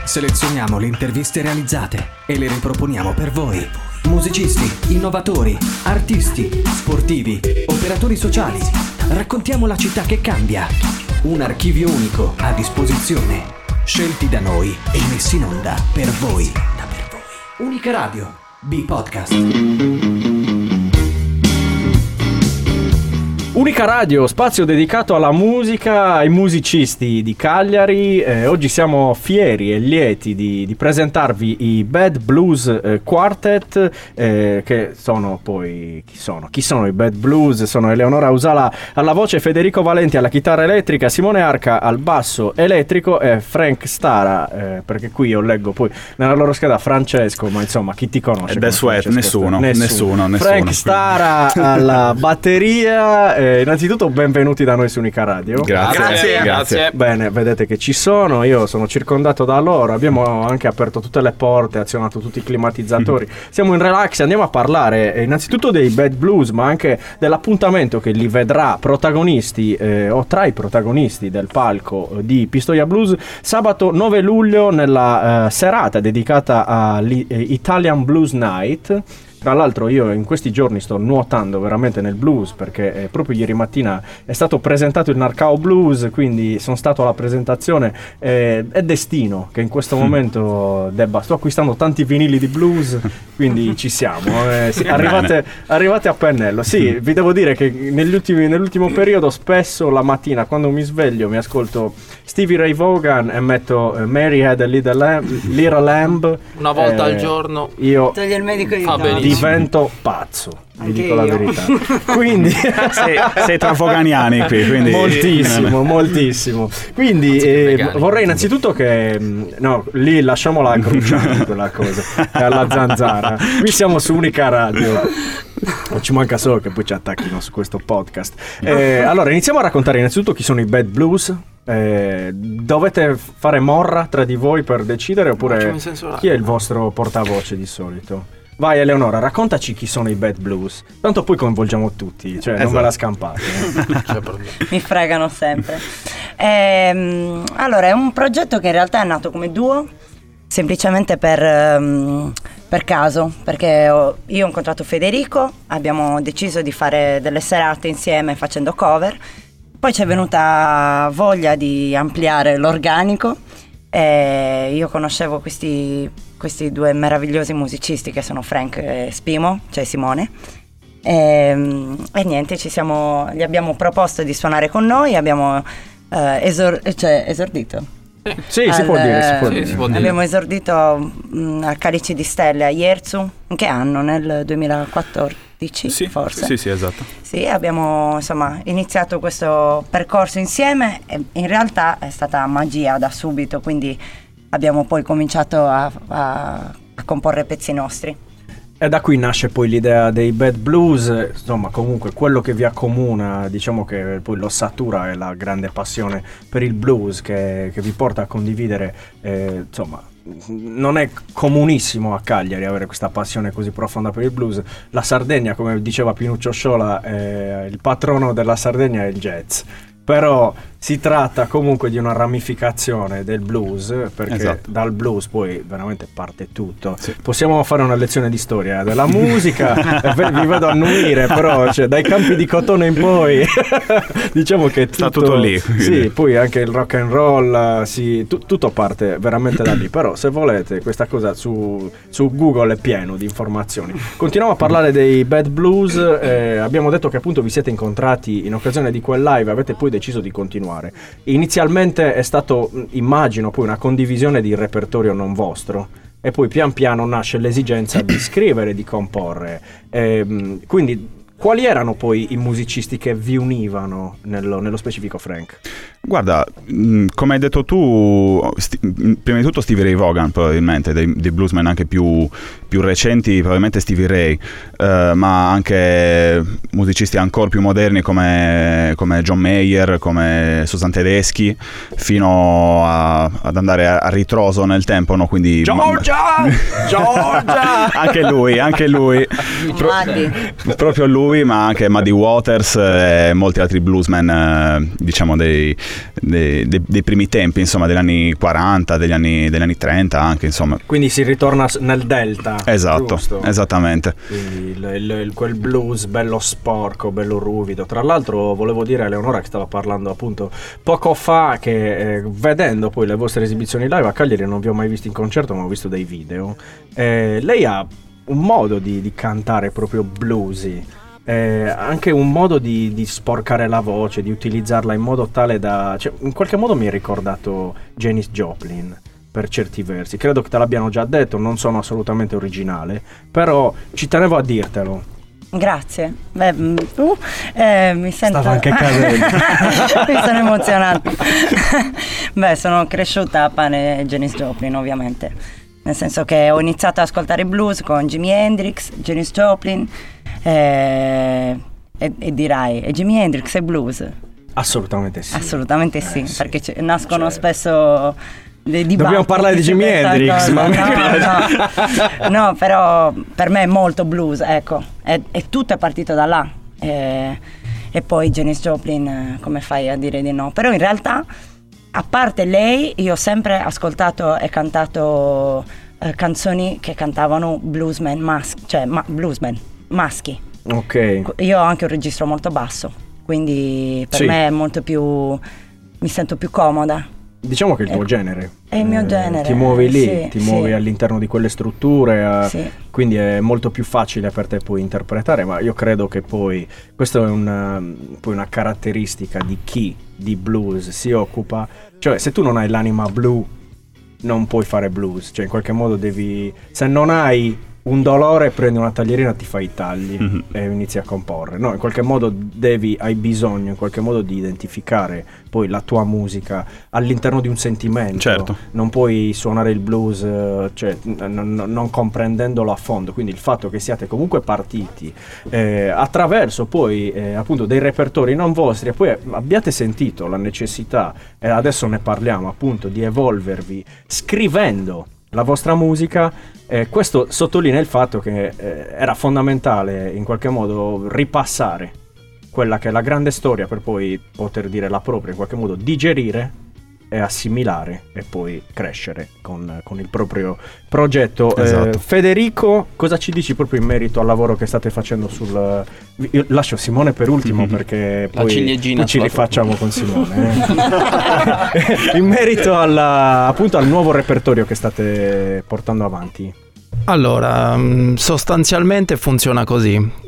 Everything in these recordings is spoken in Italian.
Selezioniamo le interviste realizzate e le riproponiamo per voi. Musicisti, innovatori, artisti, sportivi, operatori sociali. Raccontiamo la città che cambia. Un archivio unico a disposizione. Scelti da noi e messi in onda per voi. Unica Radio, B-Podcast. Unica Radio, spazio dedicato alla musica, ai musicisti di Cagliari. Oggi siamo fieri e lieti di presentarvi i Bad Blues Quartet, che sono poi... Chi sono i Bad Blues? Sono Eleonora Usala alla voce, Federico Valenti alla chitarra elettrica, Simone Arca al basso elettrico e Frank Stara, perché qui io leggo poi nella loro scheda Francesco, ma insomma chi ti conosce? E The Sweat, nessuno. Frank Stara alla batteria. Innanzitutto benvenuti da noi su Unica Radio. Grazie. Bene, vedete che ci sono, io sono circondato da loro, abbiamo anche aperto tutte le porte, azionato tutti i climatizzatori. Siamo in relax, andiamo a parlare innanzitutto dei Bad Blues, ma anche dell'appuntamento che li vedrà protagonisti o tra i protagonisti del palco di Pistoia Blues sabato 9 luglio nella serata dedicata all'Italian Blues Night. Tra l'altro io in questi giorni sto nuotando veramente nel blues, perché proprio ieri mattina è stato presentato il Narcao Blues, quindi sono stato alla presentazione. È destino che in questo momento sto acquistando tanti vinili di blues, quindi ci siamo. Arrivate a pennello. Sì, vi devo dire che nell'ultimo periodo spesso la mattina quando mi sveglio mi ascolto Stevie Ray Vaughan e metto Mary Had a Little Lamb una volta al giorno. Io toglie il medico di divento pazzo, vi dico la verità. Quindi sei tra foganiani qui, quindi moltissimo. Quindi vorrei innanzitutto che lì lasciamola cruciare quella cosa, è alla zanzara. Qui siamo su Unica Radio. Non ci manca solo che poi ci attacchino su questo podcast. Allora iniziamo a raccontare innanzitutto chi sono i Bad Blues. Dovete fare morra tra di voi per decidere, oppure chi è il vostro portavoce di solito? Vai Eleonora, raccontaci chi sono i Bad Blues. Tanto poi coinvolgiamo tutti, cioè non ve la scampate. Mi fregano sempre. Allora, è un progetto che in realtà è nato come duo, semplicemente per caso, perché io ho incontrato Federico, abbiamo deciso di fare delle serate insieme facendo cover. Poi ci è venuta voglia di ampliare l'organico e io conoscevo questi due meravigliosi musicisti che sono Frank e Spimo, cioè Simone, e niente, gli abbiamo proposto di suonare con noi, abbiamo esordito. Sì, si può dire. Abbiamo esordito a Calici di Stelle a Ierzu. In che anno? Nel 2014 forse? Sì, esatto. Sì, abbiamo iniziato questo percorso insieme e in realtà è stata magia da subito, quindi abbiamo poi cominciato a comporre pezzi nostri. E da qui nasce poi l'idea dei Bad Blues. Insomma, comunque quello che vi accomuna, diciamo che poi l'ossatura è la grande passione per il blues che vi porta a condividere. Insomma, non è comunissimo a Cagliari avere questa passione così profonda per il blues. La Sardegna, come diceva Pinuccio Sciola, il patrono della Sardegna è il jazz. Però si tratta comunque di una ramificazione del blues, perché dal blues poi veramente parte tutto. Sì. Possiamo fare una lezione di storia della musica, vi vedo annuire, però dai campi di cotone in poi diciamo che sta tutto lì. Sì, poi anche il rock and roll, tutto parte veramente da lì. Però se volete questa cosa su Google è pieno di informazioni. Continuiamo a parlare dei Bad Blues. Abbiamo detto che appunto vi siete incontrati in occasione di quel live, avete poi deciso di continuare. Inizialmente è stato, immagino, poi una condivisione di repertorio non vostro, e poi pian piano nasce l'esigenza di scrivere, di comporre. Quindi quali erano poi i musicisti che vi univano nello specifico, Frank? Guarda, come hai detto tu, prima di tutto Stevie Ray Vaughan, probabilmente, dei bluesmen anche più recenti, probabilmente Stevie Ray, ma anche musicisti ancora più moderni come John Mayer, come Susan Tedeschi, fino ad andare a ritroso nel tempo, no? Quindi Georgia! anche lui proprio lui, ma anche Muddy Waters e molti altri bluesmen, diciamo dei dei primi tempi, insomma, degli anni 40, degli anni 30 anche, insomma. Quindi si ritorna nel delta. Esatto, giusto? esattamente. Quindi quel blues bello sporco, bello ruvido. Tra l'altro volevo dire a Eleonora, che stava parlando appunto poco fa, che vedendo poi le vostre esibizioni live a Cagliari, non vi ho mai visto in concerto, ma ho visto dei video. Lei ha un modo di cantare proprio bluesy, anche un modo di sporcare la voce, di utilizzarla in modo tale da... Cioè, in qualche modo mi ha ricordato Janis Joplin per certi versi. Credo che te l'abbiano già detto, non sono assolutamente originale, però ci tenevo a dirtelo. Grazie. Beh, mi sento... Stava anche cadendo. Mi sono emozionata. Beh, sono cresciuta a pane Janis Joplin, ovviamente. Nel senso che ho iniziato ad ascoltare blues con Jimi Hendrix, Janis Joplin, e dirai, è Jimi Hendrix e blues? Assolutamente sì. Assolutamente sì, sì. perché nascono spesso dei dibattiti. Dobbiamo parlare di Jimi Hendrix, ma no, però per me è molto blues, ecco, e tutto è partito da là. E poi Janis Joplin, come fai a dire di no? Però in realtà, a parte lei, io ho sempre ascoltato e cantato canzoni che cantavano bluesmen maschi. Ok. Io ho anche un registro molto basso, quindi per me è molto più... mi sento più comoda. Diciamo che è il tuo genere. È il mio genere. Ti muovi lì, sì, ti muovi all'interno di quelle strutture, sì. Quindi è molto più facile per te poi interpretare, ma io credo che poi questo è poi una caratteristica di chi di blues si occupa, cioè se tu non hai l'anima blu non puoi fare blues, cioè in qualche modo devi, se non hai un dolore prendi una taglierina, ti fai i tagli e inizi a comporre, no? In qualche modo hai bisogno in qualche modo di identificare poi la tua musica all'interno di un sentimento. Certo. Non puoi suonare il blues cioè, non comprendendolo a fondo, quindi il fatto che siate comunque partiti attraverso poi appunto dei repertori non vostri e poi abbiate sentito la necessità, e adesso ne parliamo appunto, di evolvervi scrivendo la vostra musica, questo sottolinea il fatto che era fondamentale in qualche modo ripassare quella che è la grande storia per poi poter dire la propria, in qualche modo digerire e assimilare e poi crescere con il proprio progetto. Esatto. Federico, cosa ci dici proprio in merito al lavoro che state facendo io lascio Simone per ultimo perché la poi ci rifacciamo con Simone in merito appunto al nuovo repertorio che state portando avanti. Allora, sostanzialmente funziona così.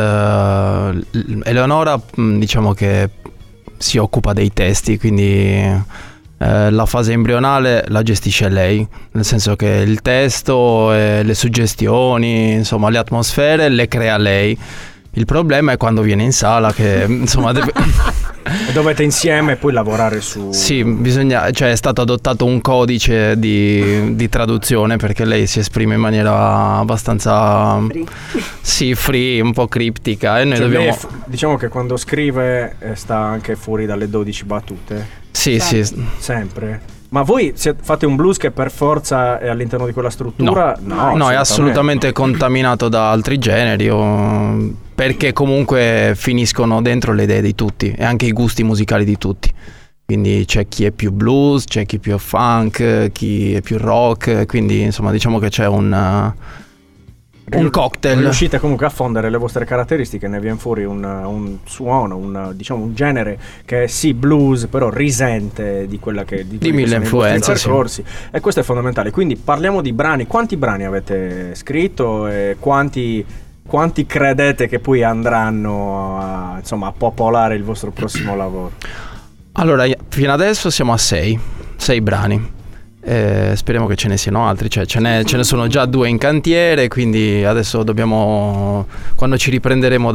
Eleonora diciamo che si occupa dei testi, quindi la fase embrionale la gestisce lei, nel senso che il testo, le suggestioni, insomma le atmosfere le crea lei. Il problema è quando viene in sala che insomma dovete insieme poi lavorare su... Sì, è stato adottato un codice di traduzione perché lei si esprime in maniera abbastanza free, un po' criptica e noi dobbiamo... diciamo che quando scrive sta anche fuori dalle 12 battute. Sì. Sempre. Ma voi fate un blues che per forza è all'interno di quella struttura? No, è assolutamente contaminato da altri generi, perché comunque finiscono dentro le idee di tutti e anche i gusti musicali di tutti. Quindi c'è chi è più blues, c'è chi è più funk, chi è più rock, quindi insomma diciamo che c'è un cocktail. Riuscite comunque a fondere le vostre caratteristiche, ne viene fuori un suono, un genere che è sì blues, però risente di quella che di mille influenze, percorsi. E questo è fondamentale. Quindi parliamo di brani. Quanti brani avete scritto e quanti credete che poi andranno a popolare il vostro prossimo lavoro? Allora, fino adesso siamo a 6 brani. Speriamo che ce ne siano altri, cioè ce ne sono già 2 in cantiere, quindi adesso dobbiamo, quando ci riprenderemo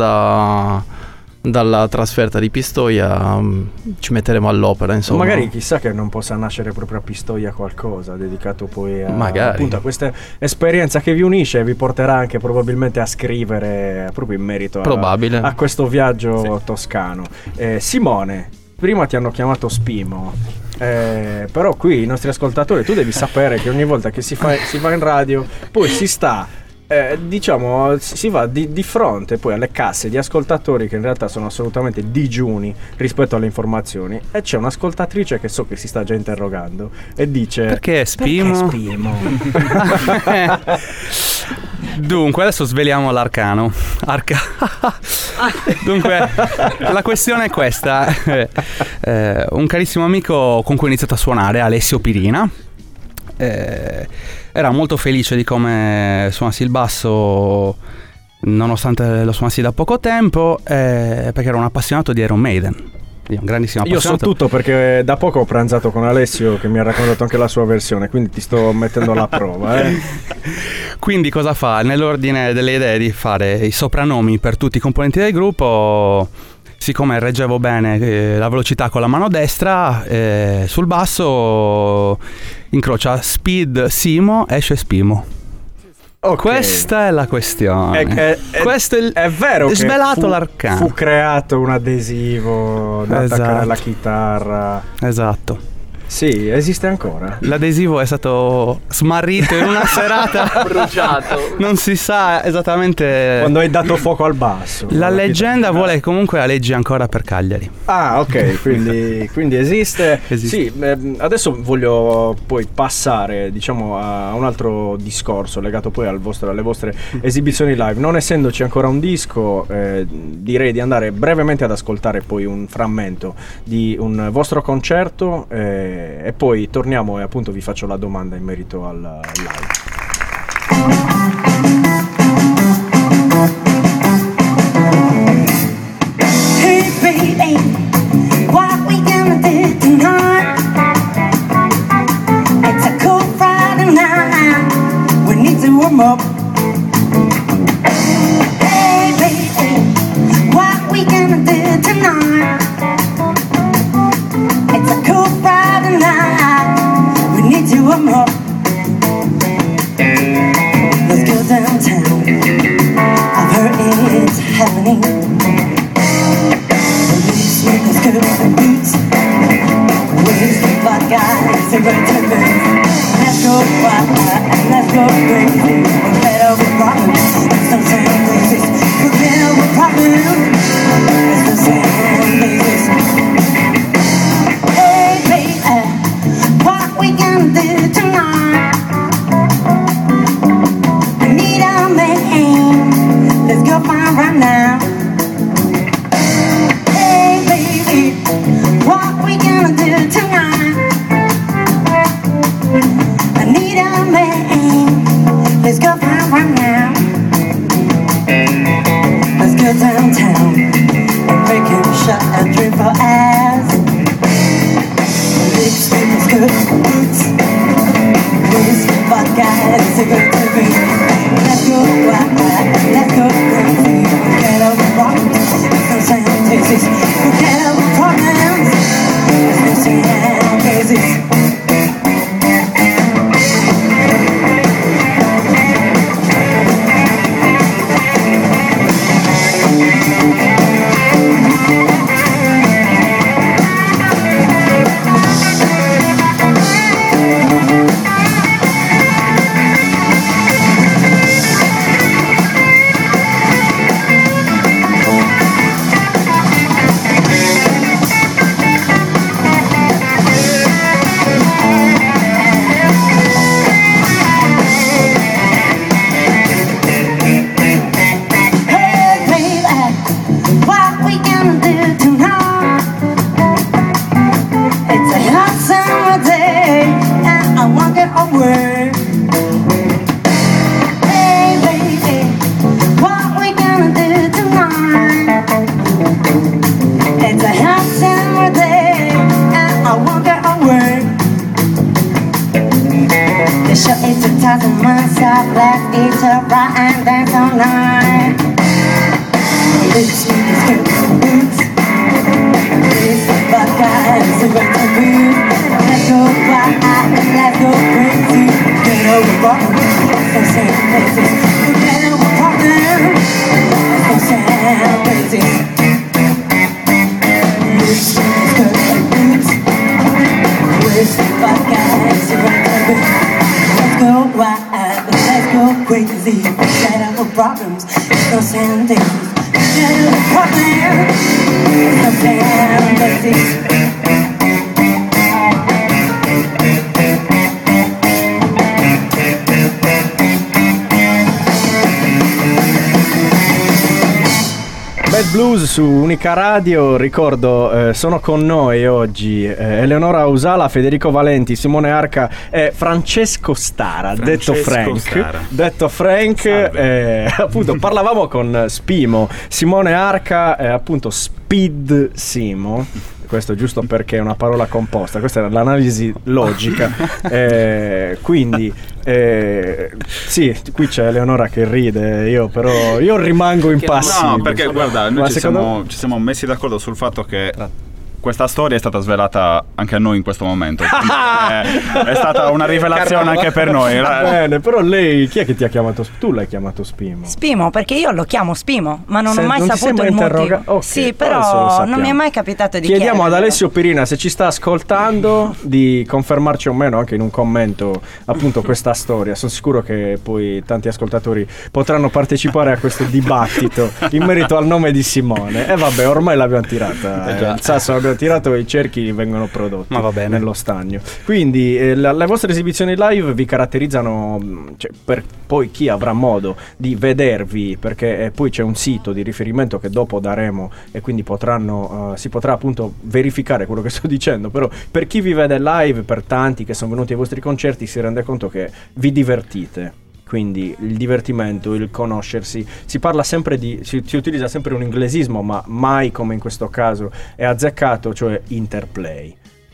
dalla trasferta di Pistoia, ci metteremo all'opera, insomma. Magari chissà che non possa nascere proprio a Pistoia qualcosa dedicato poi appunto a questa esperienza che vi unisce e vi porterà anche probabilmente a scrivere proprio in merito a questo viaggio toscano. Simone, prima ti hanno chiamato Spimo. Però qui i nostri ascoltatori, tu devi sapere che ogni volta che si va in radio poi si sta Diciamo, si va di fronte poi alle casse di ascoltatori che in realtà sono assolutamente digiuni rispetto alle informazioni, e c'è un'ascoltatrice che so che si sta già interrogando e dice: perché Spimo? Dunque, adesso sveliamo l'arcano. Dunque, la questione è questa. Un carissimo amico con cui ho iniziato a suonare, Alessio Pirina, era molto felice di come suonassi il basso, nonostante lo suonassi da poco tempo, perché era un appassionato di Iron Maiden. Un grandissimo appassionato. Io so tutto perché da poco ho pranzato con Alessio, che mi ha raccontato anche la sua versione, quindi ti sto mettendo alla prova. Quindi cosa fa? Nell'ordine delle idee di fare i soprannomi per tutti i componenti del gruppo, siccome reggevo bene la velocità con la mano destra, sul basso incrocia Speed Simo, esce Spimo. Okay. Questa è la questione. Questo è vero che svelato l'arcano. Fu creato un adesivo da attaccare alla chitarra. Esatto. Sì, esiste ancora. L'adesivo è stato smarrito in una serata, bruciato. Non si sa esattamente. Quando hai dato fuoco al basso. La leggenda vuole che comunque aleggi ancora per Cagliari. Ah, ok, quindi esiste. Sì, adesso voglio poi passare, diciamo, a un altro discorso legato poi alle vostre esibizioni live. Non essendoci ancora un disco, direi di andare brevemente ad ascoltare poi un frammento di un vostro concerto, e poi torniamo e appunto vi faccio la domanda in merito al live. Hey baby, what we gonna do tonight? It's a cool Friday night, we need to warm up. Hey baby, what we gonna do tonight? It's a cool Friday night, we need to warm up. Let's go downtown, I've heard it's happening. Police make us go to the boots, where's the bad guys, they're going to move. Let's go wild, let's go crazy, forget all the problems, let's don't say places. Forget all the problems, let's don't say places. Hey baby, what we gonna do tonight? I need a man, let's go find right now. Hey baby, what we gonna do tonight? I need a man, let's go find right now. Let's go downtown and make him shut and drink for ass. Lipstick is good, boots, where's the bad guys, they're good to be. Let's go wild, let's go crazy, forget all the problems, let's go sound places. Forget all the problems, let's go sound places. Let's go crazy. Instead of the problems, it's no serendipity. Instead of the problems, it's no serendipity. Bad Blues su Unica Radio, ricordo sono con noi oggi Eleonora Usala, Federico Valenti, Simone Arca e Francesco Stara, detto Frank, appunto parlavamo con Spimo, Simone Arca appunto Speed Simo. Questo giusto perché è una parola composta, questa era l'analisi logica. Quindi sì, qui c'è Eleonora che ride, io rimango impassibile. No, perché guarda, noi ci siamo messi d'accordo sul fatto che questa storia è stata svelata anche a noi in questo momento. È stata una rivelazione anche per noi. Bene, però lei, chi è che ti ha chiamato? Tu l'hai chiamato Spimo? Spimo, perché io lo chiamo Spimo, ma non ho mai saputo il motivo. Okay, sì, però non mi è mai capitato di chiediamo ad chiederlo. Alessio Pirina, se ci sta ascoltando, di confermarci o meno anche in un commento appunto questa storia. Sono sicuro che poi tanti ascoltatori potranno partecipare a questo dibattito in merito al nome di Simone. E vabbè, ormai l'abbiamo tirata. Il sasso l'abbiamo tirato e i cerchi vengono prodotti nello stagno. Quindi le vostre esibizioni live vi caratterizzano, cioè, per poi chi avrà modo di vedervi, perché poi c'è un sito di riferimento che dopo daremo e quindi si potrà appunto verificare quello che sto dicendo, però per chi vi vede live, per tanti che sono venuti ai vostri concerti, si rende conto che vi divertite. Quindi il divertimento, il conoscersi, si parla sempre si utilizza sempre un inglesismo, ma mai come in questo caso è azzeccato, cioè interplay.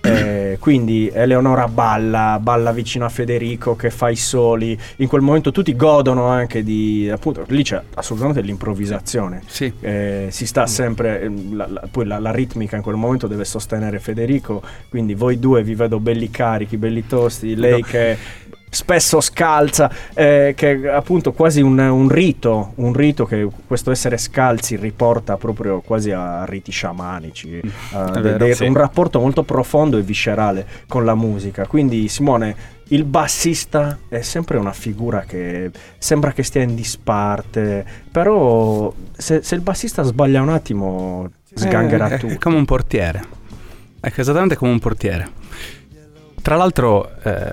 Quindi Eleonora balla vicino a Federico che fa i soli, in quel momento tutti godono anche di, appunto, lì c'è assolutamente l'improvvisazione. Sì. Si sta sempre, poi la ritmica in quel momento deve sostenere Federico, quindi voi due vi vedo belli carichi, belli tosti, lei che spesso scalza, che appunto quasi un rito che questo essere scalzi riporta proprio quasi a riti sciamanici, un rapporto molto profondo e viscerale con la musica. Quindi Simone, il bassista è sempre una figura che sembra che stia in disparte, però se il bassista sbaglia un attimo sgangherà tutto. È come un portiere, è esattamente come un portiere. Tra l'altro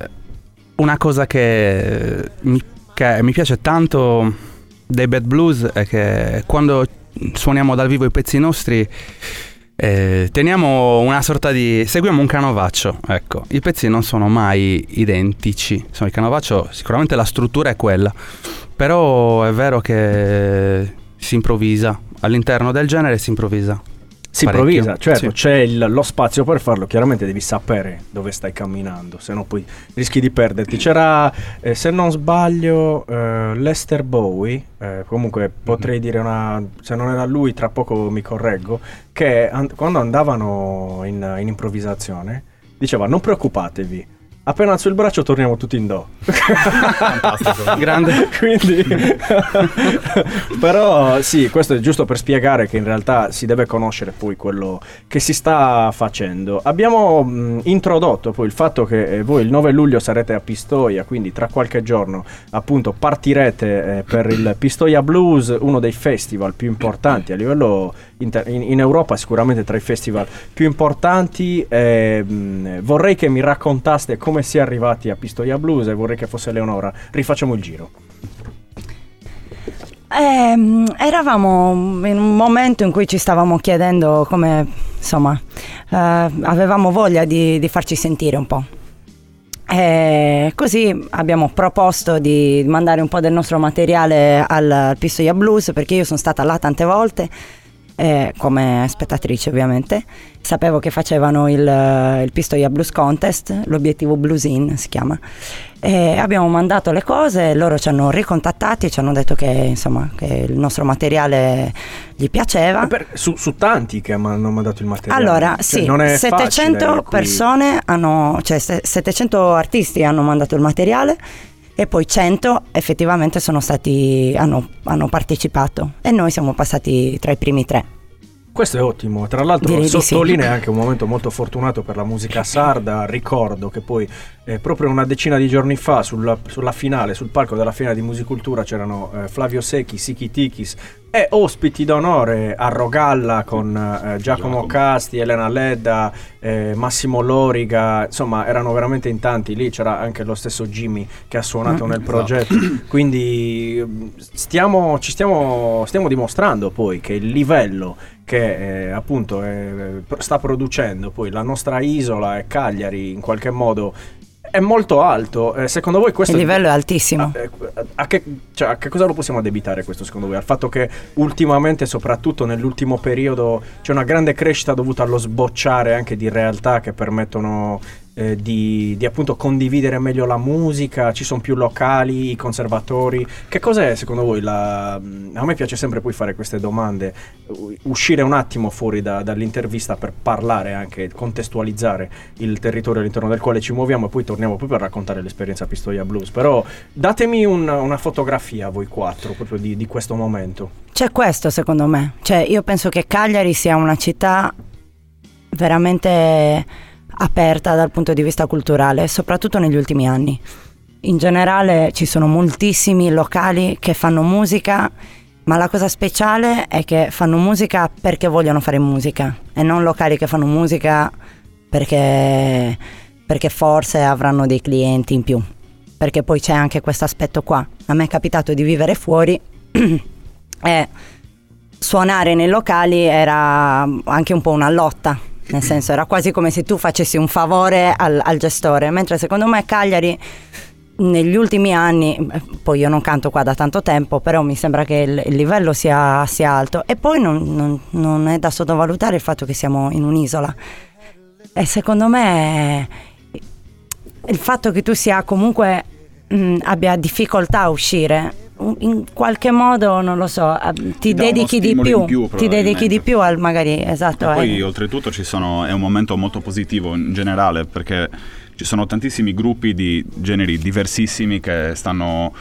una cosa che mi piace tanto dei Bad Blues è che quando suoniamo dal vivo i pezzi nostri teniamo una sorta di... seguiamo un canovaccio, ecco. I pezzi non sono mai identici, il canovaccio sicuramente la struttura è quella, però è vero che si improvvisa, all'interno del genere si improvvisa. Si improvvisa, certo, sì. C'è lo spazio per farlo, chiaramente devi sapere dove stai camminando, se no poi rischi di perderti. C'era, se non sbaglio, Lester Bowie, comunque potrei dire se non era lui, tra poco mi correggo, che quando andavano in improvvisazione diceva: non preoccupatevi, appena alzo il braccio torniamo tutti in do. Fantastico. Grande. Quindi però sì, questo è giusto per spiegare che in realtà si deve conoscere poi quello che si sta facendo. Abbiamo introdotto poi il fatto che voi il 9 luglio sarete a Pistoia, quindi tra qualche giorno appunto partirete per il Pistoia Blues, uno dei festival più importanti a livello in Europa, sicuramente tra i festival più importanti. Vorrei che mi raccontaste come si è arrivati a Pistoia Blues e vorrei che fosse Eleonora. Rifacciamo il giro. Eravamo in un momento in cui ci stavamo chiedendo come, insomma, avevamo voglia di farci sentire un po'. E così abbiamo proposto di mandare un po' del nostro materiale al Pistoia Blues, perché io sono stata là tante volte, come spettatrice ovviamente. Sapevo che facevano il Pistoia Blues Contest, l'obiettivo Blues In si chiama, e abbiamo mandato le cose, loro ci hanno ricontattati e ci hanno detto che insomma che il nostro materiale gli piaceva. Su tanti che hanno mandato il materiale. Allora cioè, sì, non è 700 facile, persone cioè 700 artisti hanno mandato il materiale e poi 100 effettivamente hanno partecipato e noi siamo passati tra i primi 3. Questo è ottimo, tra l'altro sottolinea anche un momento molto fortunato per la musica sarda. Ricordo che poi proprio una decina di giorni fa sulla finale, sul palco della finale di Musicultura c'erano Flavio Secchi, Siki Tikis e ospiti d'onore a Rogalla con Giacomo Casti, Elena Ledda, Massimo Loriga, insomma erano veramente in tanti. Lì c'era anche lo stesso Jimmy che ha suonato nel progetto, quindi stiamo dimostrando poi che il livello che appunto sta producendo poi la nostra isola e Cagliari in qualche modo è molto alto. Secondo voi questo il livello è altissimo? A che cosa lo possiamo addebitare questo, secondo voi? Al fatto che ultimamente, soprattutto nell'ultimo periodo, c'è una grande crescita dovuta allo sbocciare anche di realtà che permettono di appunto condividere meglio la musica, ci sono più locali, i conservatori. Che cos'è secondo voi a me piace sempre poi fare queste domande, uscire un attimo fuori dall'intervista per parlare anche, contestualizzare il territorio all'interno del quale ci muoviamo, e poi torniamo poi per raccontare l'esperienza Pistoia Blues. Però datemi una fotografia voi quattro proprio di questo momento. C'è questo secondo me, cioè io penso che Cagliari sia una città veramente aperta dal punto di vista culturale, soprattutto negli ultimi anni. In generale ci sono moltissimi locali che fanno musica, ma la cosa speciale è che fanno musica perché vogliono fare musica e non locali che fanno musica perché forse avranno dei clienti in più, perché poi c'è anche questo aspetto qua. A me è capitato di vivere fuori e suonare nei locali era anche un po' una lotta, nel senso era quasi come se tu facessi un favore al gestore, mentre secondo me Cagliari negli ultimi anni, poi io non canto qua da tanto tempo, però mi sembra che il livello sia alto, e poi non è da sottovalutare il fatto che siamo in un'isola, e secondo me il fatto che tu sia comunque abbia difficoltà a uscire, in qualche modo, non lo so, ti dedichi di più, ti dedichi di più al magari, esatto. E poi oltretutto è un momento molto positivo in generale, perché ci sono tantissimi gruppi di generi diversissimi che stanno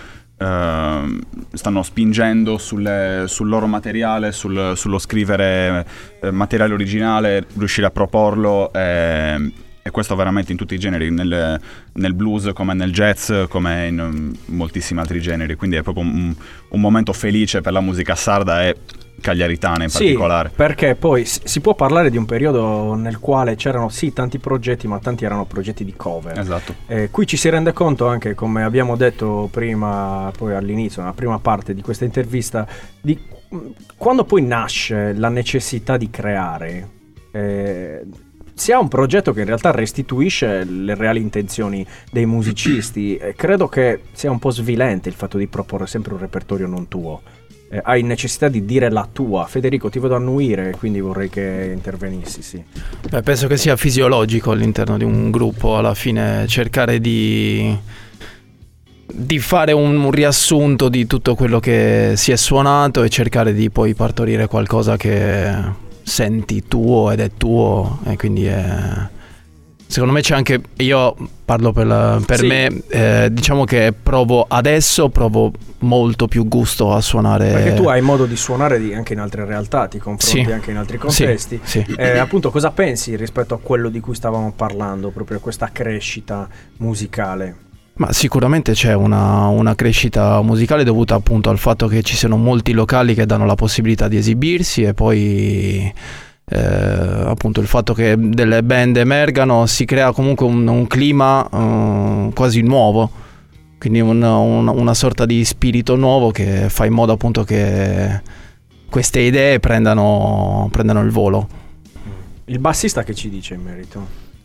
spingendo sul loro materiale, sullo scrivere materiale originale, riuscire a proporlo, e questo veramente in tutti i generi, nel blues come nel jazz, come in moltissimi altri generi. Quindi è proprio un momento felice per la musica sarda e cagliaritana in particolare. Sì, perché poi si può parlare di un periodo nel quale c'erano sì tanti progetti, ma tanti erano progetti di cover. Esatto. Qui ci si rende conto anche, come abbiamo detto prima, poi all'inizio, nella prima parte di questa intervista, di quando poi nasce la necessità di creare. Si ha un progetto che in realtà restituisce le reali intenzioni dei musicisti, e credo che sia un po' svilente il fatto di proporre sempre un repertorio non tuo. Hai necessità di dire la tua. Federico, ti vedo annuire, quindi vorrei che intervenissi, sì. Penso che sia fisiologico all'interno di un gruppo alla fine cercare di fare un riassunto di tutto quello che si è suonato e cercare di poi partorire qualcosa che senti tuo ed è tuo, e quindi secondo me c'è anche, io parlo per sì. Me, diciamo che provo molto più gusto a suonare, perché tu hai modo di suonare anche in altre realtà, ti confronti sì. Anche in altri contesti, sì. Appunto, cosa pensi rispetto a quello di cui stavamo parlando, proprio a questa crescita musicale? Ma sicuramente c'è una crescita musicale dovuta appunto al fatto che ci siano molti locali che danno la possibilità di esibirsi, e poi appunto il fatto che delle band emergano, si crea comunque un clima quasi nuovo, quindi una sorta di spirito nuovo che fa in modo appunto che queste idee prendano il volo. Il bassista che ci dice in merito?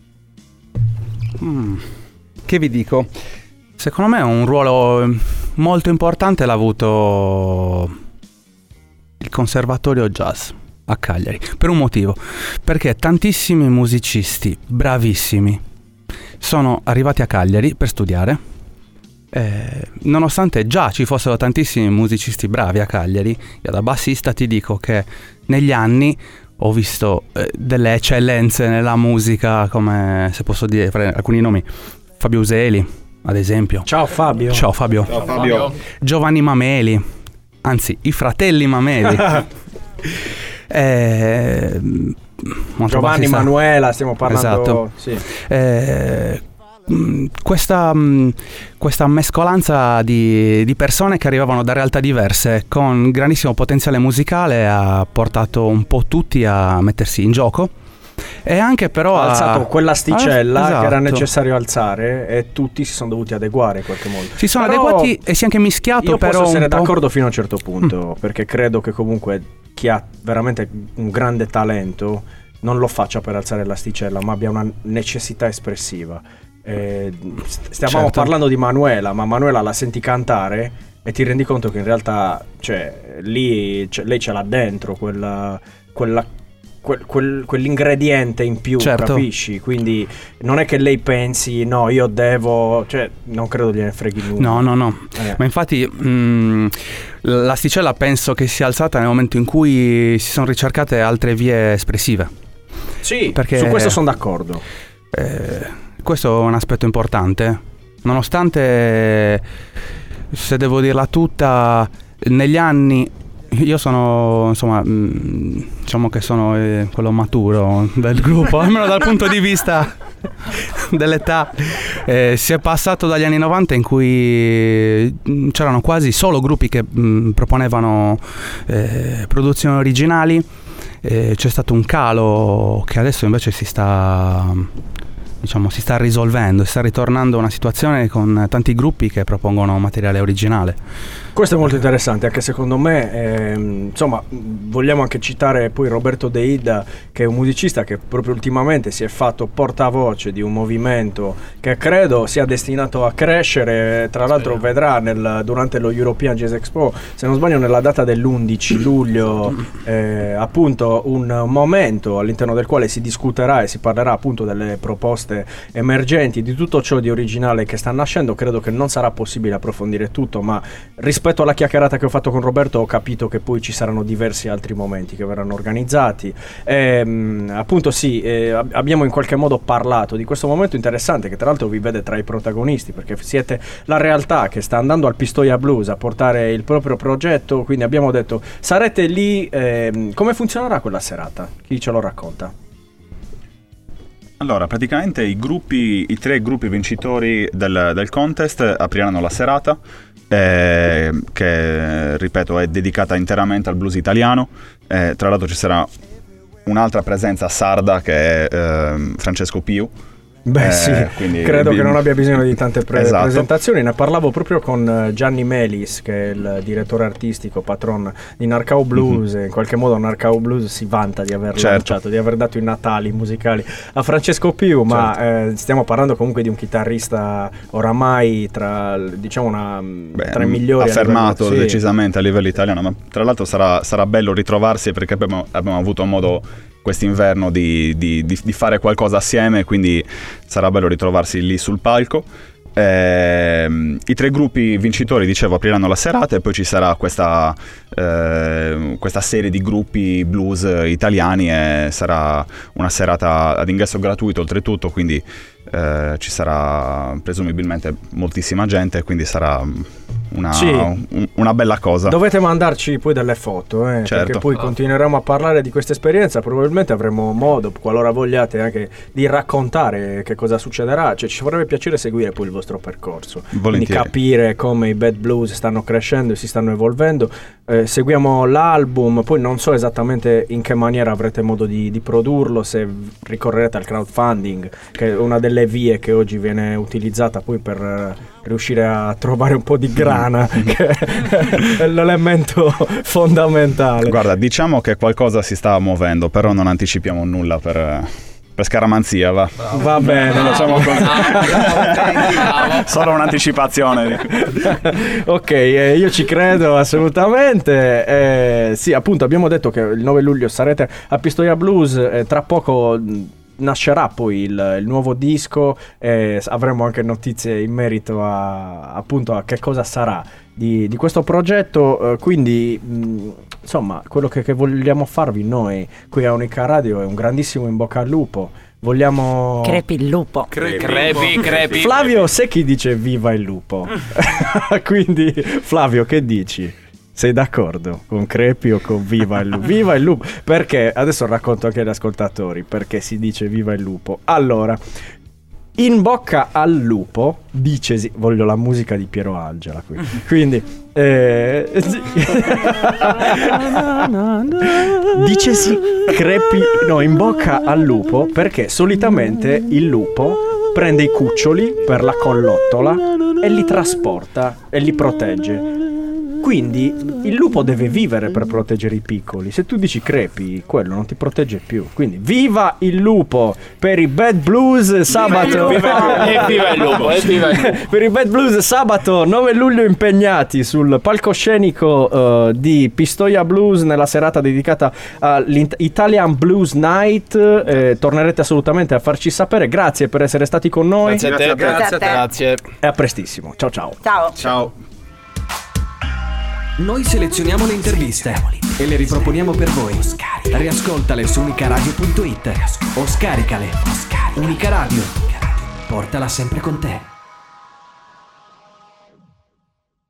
Che vi dico? Secondo me un ruolo molto importante l'ha avuto il Conservatorio Jazz a Cagliari, per un motivo, perché tantissimi musicisti bravissimi sono arrivati a Cagliari per studiare, nonostante già ci fossero tantissimi musicisti bravi a Cagliari. Io da bassista ti dico che negli anni ho visto delle eccellenze nella musica, come, se posso dire, fare alcuni nomi: Fabio Useli, ad esempio. Ciao Fabio. Ciao Fabio. Giovanni Mameli, anzi i fratelli Mameli. Giovanni Manuela, stiamo parlando. Esatto. Sì. questa mescolanza di persone che arrivavano da realtà diverse con grandissimo potenziale musicale ha portato un po' tutti a mettersi in gioco. E anche però ha alzato quell'asticella esatto. che era necessario alzare e tutti si sono dovuti adeguare in qualche modo. Si sono adeguati e si è anche mischiato. Io però posso essere un po'... d'accordo fino a un certo punto, perché credo che comunque chi ha veramente un grande talento non lo faccia per alzare l'asticella, ma abbia una necessità espressiva. Stiamo parlando di Manuela, ma Manuela la senti cantare e ti rendi conto che in realtà lei ce l'ha dentro quell'ingrediente in più, capisci? Quindi non è che lei pensi no, io devo, non credo gliene freghi nulla. No. Ma infatti l'asticella penso che sia alzata nel momento in cui si sono ricercate altre vie espressive. Sì, perché su questo sono d'accordo. Questo è un aspetto importante, nonostante, se devo dirla tutta, negli anni io sono, insomma, diciamo che sono quello maturo del gruppo, almeno dal punto di vista dell'età. Si è passato dagli anni 90 in cui c'erano quasi solo gruppi che proponevano produzioni originali. C'è stato un calo che adesso invece si sta risolvendo, si sta ritornando a una situazione con tanti gruppi che propongono materiale originale. Questo è molto interessante, anche secondo me. Insomma, vogliamo anche citare poi Roberto De Ida, che è un musicista che proprio ultimamente si è fatto portavoce di un movimento che credo sia destinato a crescere. Tra l'altro vedrà durante lo European Jazz Expo, se non sbaglio nella data dell'11 luglio, appunto un momento all'interno del quale si discuterà e si parlerà appunto delle proposte emergenti, di tutto ciò di originale che sta nascendo. Credo che non sarà possibile approfondire tutto, ma rispetto alla chiacchierata che ho fatto con Roberto ho capito che poi ci saranno diversi altri momenti che verranno organizzati. Appunto abbiamo in qualche modo parlato di questo momento interessante che tra l'altro vi vede tra i protagonisti, perché siete la realtà che sta andando al Pistoia Blues a portare il proprio progetto, quindi abbiamo detto sarete lì. Come funzionerà quella serata? Chi ce lo racconta? Allora, praticamente i 3 gruppi vincitori del contest apriranno la serata, che ripeto è dedicata interamente al blues italiano. Tra l'altro ci sarà un'altra presenza sarda che è Francesco Piu. Beh sì, credo che non abbia bisogno di tante esatto. presentazioni. Ne parlavo proprio con Gianni Melis, che è il direttore artistico, patron di Narcao Blues. In qualche modo Narcao Blues si vanta di aver lanciato, di aver dato i natali musicali a Francesco Piu, ma stiamo parlando comunque di un chitarrista oramai tra i migliori, affermato decisamente a livello italiano. Ma tra l'altro sarà bello ritrovarsi, perché abbiamo avuto modo quest'inverno di fare qualcosa assieme, quindi sarà bello ritrovarsi lì sul palco. I 3 gruppi vincitori, dicevo, apriranno la serata e poi ci sarà questa serie di gruppi blues italiani, e sarà una serata ad ingresso gratuito oltretutto, quindi ci sarà presumibilmente moltissima gente, quindi sarà una bella cosa. Dovete mandarci poi delle foto, perché poi continueremo a parlare di questa esperienza. Probabilmente avremo modo, qualora vogliate, anche di raccontare che cosa succederà. Ci farebbe piacere seguire poi il vostro percorso, quindi capire come i Bad Blues stanno crescendo e si stanno evolvendo. Seguiamo l'album, poi non so esattamente in che maniera avrete modo di produrlo, se ricorrerete al crowdfunding, che è una delle vie che oggi viene utilizzata poi per riuscire a trovare un po' di grana, che è l'elemento fondamentale. Guarda, diciamo che qualcosa si sta muovendo, però non anticipiamo nulla per scaramanzia, va. Va bene, facciamo solo un'anticipazione. Ok, io ci credo assolutamente. Sì, appunto abbiamo detto che il 9 luglio sarete a Pistoia Blues, tra poco nascerà poi il nuovo disco, e avremo anche notizie in merito appunto a che cosa sarà di questo progetto. Quindi insomma, quello che vogliamo farvi noi qui a Unica Radio è un grandissimo in bocca al lupo. Vogliamo... Crepi il lupo. Crepi. Flavio Secchi dice viva il lupo. Quindi Flavio, che dici? Sei d'accordo con Crepi o con viva il lupo? Viva il lupo, perché adesso racconto anche agli ascoltatori perché si dice viva il lupo. Allora, In bocca al lupo, dicesi, voglio la musica di Piero Angela qui. Quindi dicesi crepi, no, in bocca al lupo, perché solitamente il lupo prende i cuccioli per la collottola e li trasporta e li protegge. Quindi il lupo deve vivere per proteggere i piccoli. Se tu dici crepi, quello non ti protegge più. Quindi viva il lupo per i Bad Blues sabato. Viva il lupo. Per i Bad Blues sabato 9 luglio impegnati sul palcoscenico di Pistoia Blues nella serata dedicata all'Italian Blues Night. Tornerete assolutamente a farci sapere. Grazie per essere stati con noi. Grazie a te. Grazie a te. Grazie. E a prestissimo. Ciao ciao. Ciao. Ciao. Noi selezioniamo le interviste e le riproponiamo per voi. Riascoltale su unicaradio.it o scaricale. Unica Radio. Portala sempre con te.